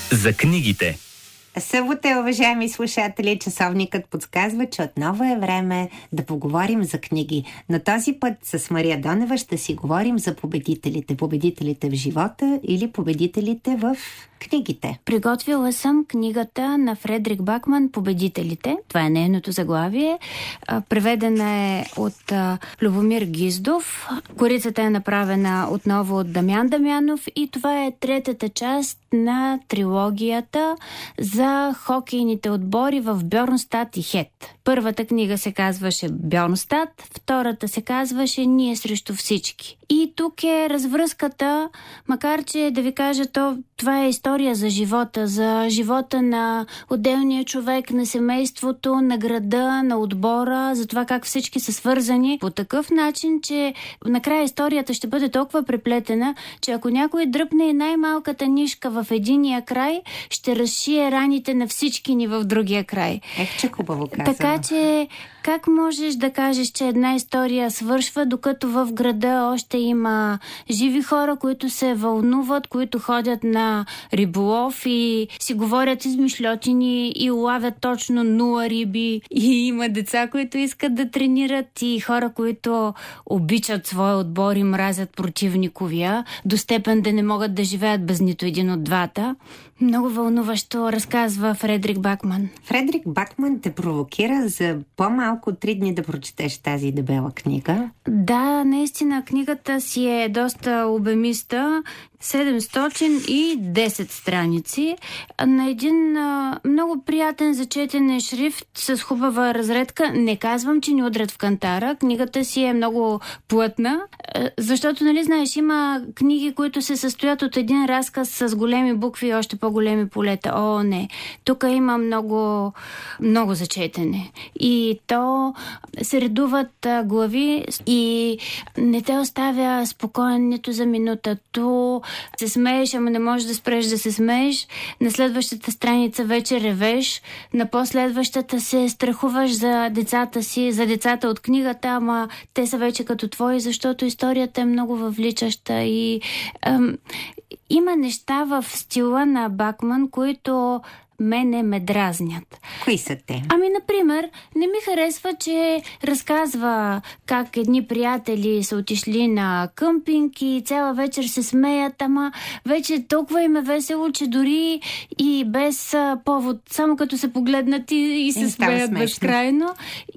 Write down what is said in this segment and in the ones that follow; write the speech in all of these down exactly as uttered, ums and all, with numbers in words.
За книгите. Събота е, уважаеми слушатели, часовникът подсказва, че отново е време да поговорим за книги. Но този път с Мария Донева ще си говорим за победителите. Победителите в живота или победителите в книгите. Приготвила съм книгата на Фредрик Бакман «Победителите». Това е нейното заглавие. Преведена е от Любомир Гиздов. Корицата е направена отново от Дамян Дамянов и това е третата част на трилогията за хокейните отбори в Бьорнстад и Хет. Първата книга се казваше Бьорнстад, втората се казваше Ние срещу всички. И тук е развръзката, макар че да ви кажа, то, това е история за живота, за живота на отделния човек, на семейството, на града, на отбора, за това как всички са свързани по такъв начин, че накрая историята ще бъде толкова преплетена, че ако някой дръпне най-малката нишка в единия край, ще разшие раните на всички ни в другия край. Ех, че хубаво казано. Така че как можеш да кажеш, че една история свършва, докато в града още има живи хора, които се вълнуват, които ходят на риболов и си говорят измишльотини и улавят точно нула риби. И има деца, които искат да тренират и хора, които обичат своя отбор и мразят противниковия, до степен да не могат да живеят без нито един от двата. Много вълнуващо разказва Фредрик Бакман. Фредрик Бакман те провокира за по-малко три дни да прочетеш тази дебела книга. Да, наистина книгата си е доста обемиста. седемстотин и десет страници на един а, много приятен за четене шрифт с хубава разредка. Не казвам, че ни удрят в кантара. Книгата си е много плътна, защото, нали знаеш, има книги, които се състоят от един разказ с големи букви и още по-големи полета. О, не. Тук има много, много за четене. И то се редуват а, глави и не те оставя спокоен нито за минута. То се смееш, ама не можеш да спреш да се смееш. На следващата страница вече ревеш. На последващата се страхуваш за децата си, за децата от книгата, ама те са вече като твои, защото историята е много въвличаща и ам, има неща в стила на Бакман, които мене ме дразнят. Кои са те? Ами, например, не ми харесва, че разказва как едни приятели са отишли на къмпинг и цяла вечер се смеят, ама вече толкова им е весело, че дори и без а, повод, само като се погледнат и, и се и смеят безкрайно.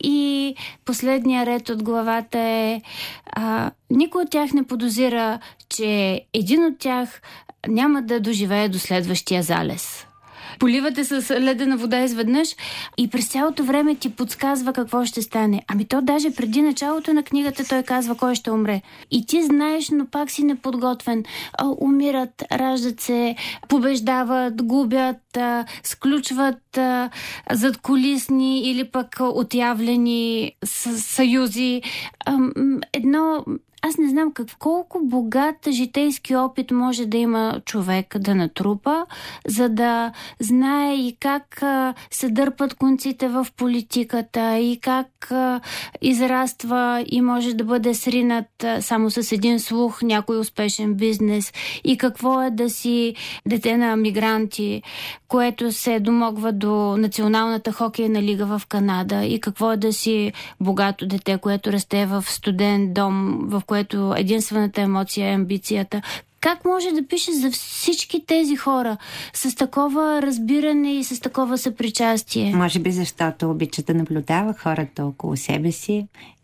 И последния ред от главата е а, никой от тях не подозира, че един от тях няма да доживее до следващия залез. Поливате с ледена вода изведнъж и през цялото време ти подсказва какво ще стане. Ами то даже преди началото на книгата той казва кой ще умре. И ти знаеш, но пак си неподготвен. А, умират, раждат се, побеждават, губят, а, сключват а, задкулисни или пък отявлени с, съюзи. А, едно... Аз не знам как, колко богат житейски опит може да има човек да натрупа, за да знае и как а, се дърпат конците в политиката и как а, израства и може да бъде сринат а, само с един слух някой успешен бизнес и какво е да си дете на мигранти, което се домогва до Националната хокейна лига в Канада и какво е да си богато дете, което расте в студент дом, в което единствената емоция е амбицията. Как може да пише за всички тези хора с такова разбиране и с такова съпричастие? Може би защото обича да наблюдава хората около себе си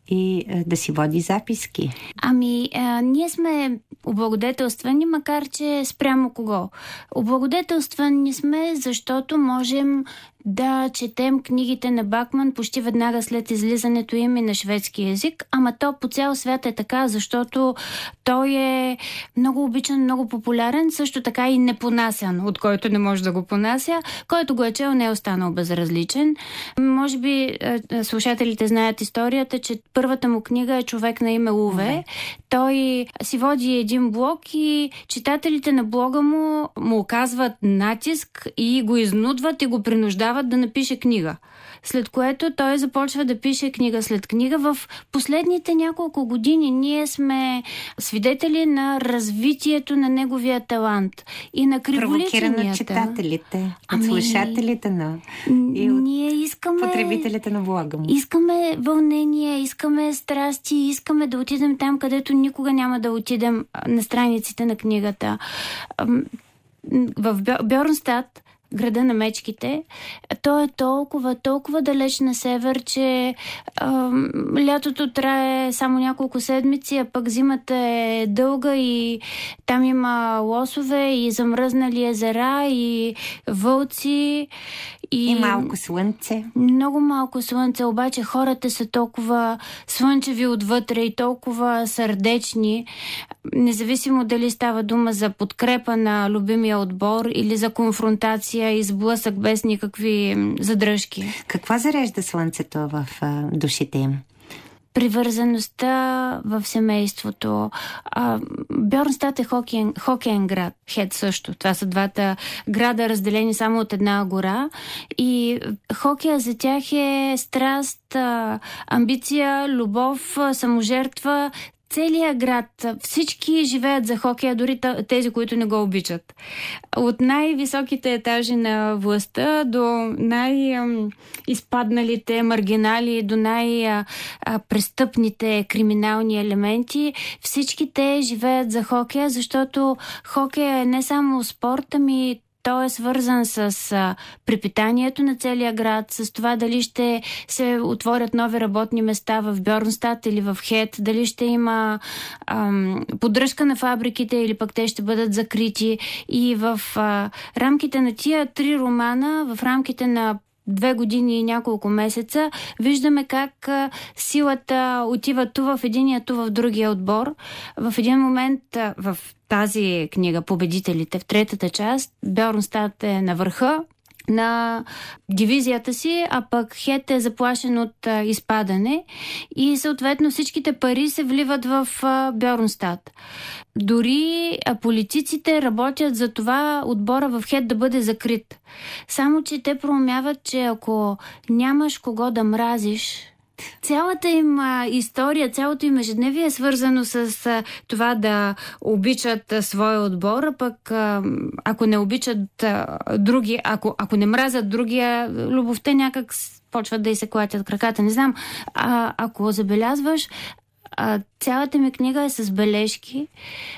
и а, да си води записки. Ами, а, ние сме облагодетелствани, макар че спрямо кого? Облагодетелствани сме, защото можем да четем книгите на Бакман почти веднага след излизането им и на шведски език, ама то по цял свят е така, защото той е много обичан, много популярен, също така и непонасян, от който не може да го понася, който го е чел, не е останал безразличен. Може би слушателите знаят историята, че Първата му книга е "Човек на име Уве". Okay. Той си води един блог и читателите на блога му му оказват натиск и го изнудват и го принуждават да напише книга. След което той започва да пише книга след книга. В последните няколко години ние сме свидетели на развитието на неговия талант и на криволиченията. Провокира на читателите, ами... от слушателите на... и от ние искаме... потребителите на блога му. Искаме вълнение, искаме страсти, искаме да отидем там, където никога няма да отидем, на страниците на книгата. В Бьорнстад, града на мечките, той е толкова, толкова далеч на север, че а, лятото трае само няколко седмици, а пък зимата е дълга и там има лосове и замръзнали езера и вълци. И, и малко слънце. Много малко слънце, обаче хората са толкова слънчеви отвътре и толкова сърдечни, независимо дали става дума за подкрепа на любимия отбор или за конфронтация и сблъсък без никакви задръжки. Каква зарежда слънцето в а, душите им? Привързаността в семейството. Бьорнстад е хокейен, хокейен град. Хет също. Това са двата града, разделени само от една гора. И хокея за тях е страст, амбиция, любов, саможертва. Целият град, всички живеят за хокея, дори тези, които не го обичат. От най-високите етажи на властта до най-изпадналите маргинали, до най-престъпните криминални елементи, всички те живеят за хокея, защото хокея е не само спорт, ами той е свързан с а, препитанието на целия град, с това дали ще се отворят нови работни места в Бьорнстад или в Хет, дали ще има ам, поддръжка на фабриките или пък те ще бъдат закрити. И в а, рамките на тия три романа, в рамките на две години и няколко месеца, виждаме как а, силата отива ту в единия, ту в другия отбор. В един момент а, в тази книга "Победителите", в третата част, Бьорнстад е на върха на дивизията си, а пък Хет е заплашен от а, изпадане и съответно всичките пари се вливат в а, Бьорнстад. Дори а, политиците работят за това отбора в Хет да бъде закрит. Само че те проумяват, че ако нямаш кого да мразиш, цялата им а, история, цялото им ежедневие е свързано с а, това да обичат а, своя отбор, а пък а, ако не обичат а, други, ако, ако не мразят другия, любовта някак почват да й се клатят краката. Не знам, а, ако забелязваш, а, цялата ми книга е с бележки,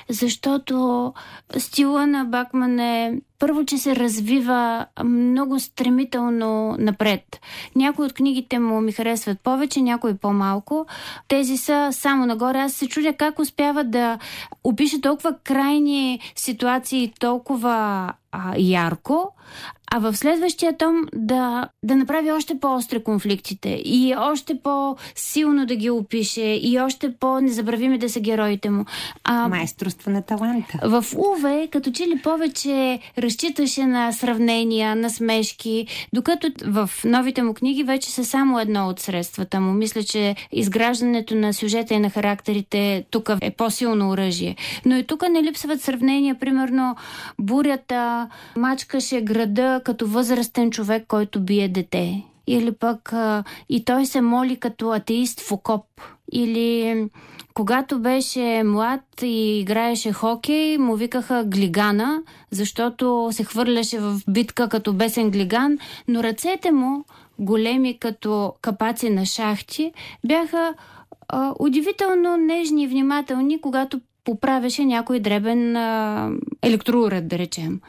защото стила на Бакман е първо, че се развива много стремително напред. Някои от книгите му ми харесват повече, някои по-малко. Тези са само нагоре. Аз се чудя как успява да опише толкова крайни ситуации толкова а, ярко, а в следващия том да, да направи още по-остри конфликтите и още по-силно да ги опише и още по-незабравими да са героите му. А, майсторство на таланта. В Уве, като че ли повече разчиташе на сравнения, на смешки, докато в новите му книги вече са само едно от средствата му. Мисля, че изграждането на сюжета и на характерите тук е по-силно оръжие. Но и тук не липсват сравнения. Примерно, бурята мачкаше града като възрастен човек, който бие дете. Или пък а, и той се моли като атеист в окоп. Или когато беше млад и играеше хокей, му викаха Глигана, защото се хвърляше в битка като бесен глиган, но ръцете му, големи като капаци на шахти, бяха а, удивително нежни и внимателни, когато поправяше някой дребен а, електроуред, да речем.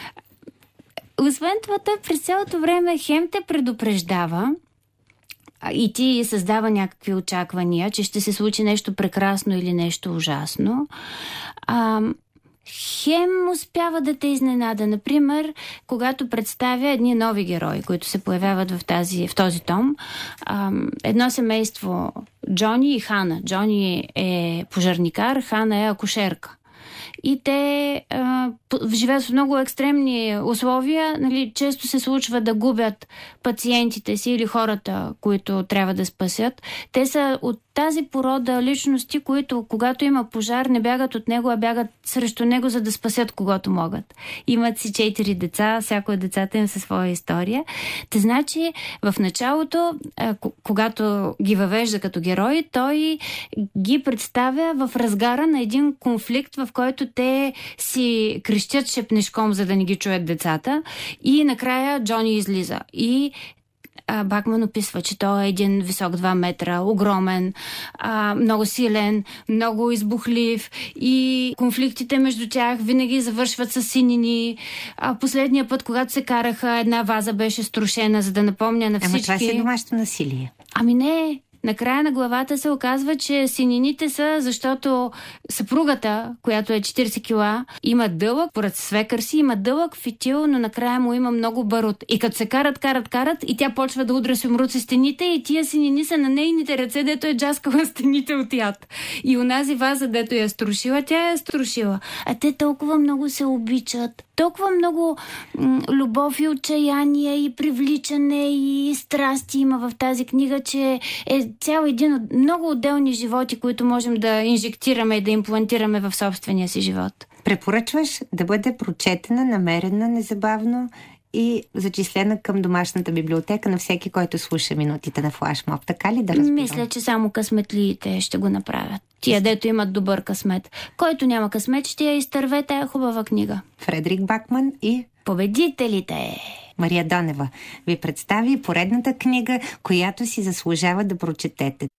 Освен това, той през цялото време хем те предупреждава и ти създава някакви очаквания, че ще се случи нещо прекрасно или нещо ужасно. А, хем успява да те изненада. Например, когато представя едни нови герои, които се появяват в, тази, в този том. А, едно семейство, Джони и Хана. Джони е пожарникар, Хана е акушерка. И те а, живеят в много екстремни условия. Нали, често се случва да губят пациентите си или хората, които трябва да спасят. Те са от тази порода личности, които когато има пожар, не бягат от него, а бягат срещу него, за да спасят когото могат. Имат си четири деца, всяко от децата им със своя история. Те значи в началото, когато ги въвежда като герои, той ги представя в разгара на един конфликт, в който те си крещят шепнешком, за да не ги чуят децата. И накрая Джони излиза. И а, Бакман описва, че той е един висок два метра, огромен, а, много силен, много избухлив и конфликтите между тях винаги завършват с синини. А, последния път, когато се караха, една ваза беше струшена, за да напомня на всички... Ама това си е домашно насилие. Ами не... Накрая на главата се оказва, че синините са, защото съпругата, която е четирийсет кила, има дълъг, поред свекър си, има дълъг фитил, но накрая му има много барут. И като се карат, карат, карат, и тя почва да удря с умруци стените, и тия синини са на нейните ръце, дето е джаскала стените от яд. И онази ваза, дето я струшила, тя я струшила. А те толкова много се обичат. Толкова много м- любов и отчаяние и привличане и страсти има в тази книга, че е цял един от много отделни животи, които можем да инжектираме и да имплантираме в собствения си живот. Препоръчваш да бъде прочетена, намерена незабавно и зачислена към домашната библиотека на всеки, който слуша минутите на флашмоб. Така ли да разбирам? Мисля, че само късметлиите ще го направят. Тия, дето имат добър късмет. Който няма късмет, ще я изтърве тая хубава книга. Фредрик Бакман и Победителите. Мария Донева ви представи поредната книга, която си заслужава да прочетете.